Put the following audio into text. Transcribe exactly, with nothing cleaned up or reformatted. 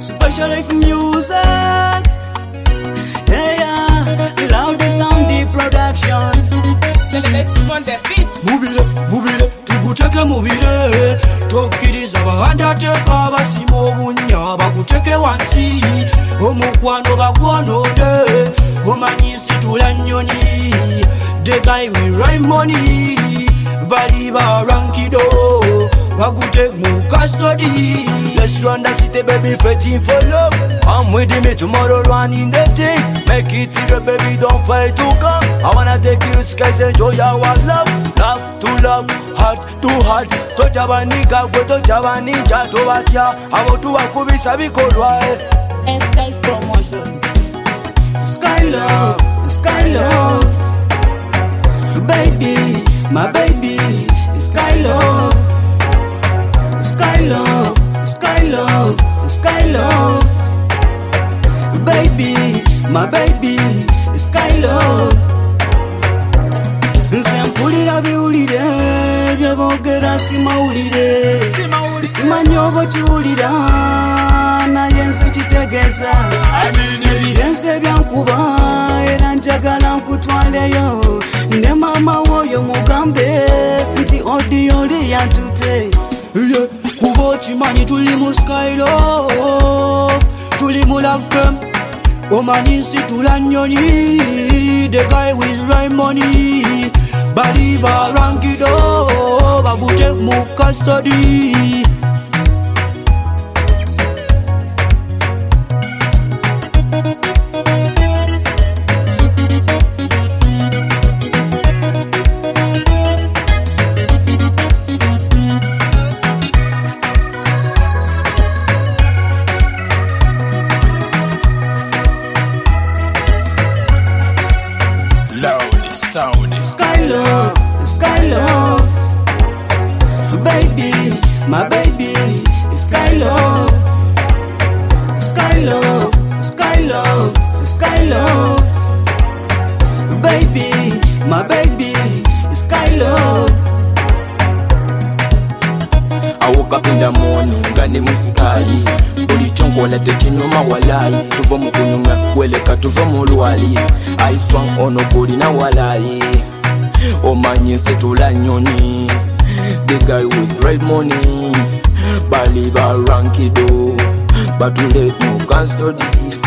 special life music. Yeah, yeah, the loudest sound, the production. Let's run the beats. Move it, move it, tuguteke move it. Tokiriza abahandateka basimo bunya baguteke wansi. Omukwano bagwonode, omanyisi tulanyoni. The guy with right money, baliba rankido. Baguteke mu custody. Let's run the city, baby, fighting for love. I'm with me tomorrow, running the thing. Make it easier, baby, don't fight to come. I wanna take you to skies, enjoy our love. Love to love, heart to heart. To Javanika, go to Javanika, to Vatia. I want to Akubi Sabiko, right? S-Guys promotion. Sky love, sky love. Baby, my baby, sky love. Sky love, sky love, sky love. Baby, my baby, sky love. Nsempulira biwulire byebogera simawulire simanyobo kiwulira naye nze kitegeeza ebirenze byankuba era njagala nkutwaleyo ne maama woyo mugambe nti odiyo li yantute kuba okimanyi tuli mu skylo tuli mu lafem omanyi situla nnyonyi the guy with right money baliba rankido bagute mu custody. Sound. Sky love, sky love. Baby, my baby, sky love. Sky love, sky love, sky love. Baby, my baby, sky love. I woke up in the morning, gani musikayi. Buli chonkola tekinyuma walayi. Tuva mukunyuma, weleka tuva mulwali. I swung ono body na walayi. Omanyi setula nyonyi. The guy with right money. Baliba rankido. Batule mu custody.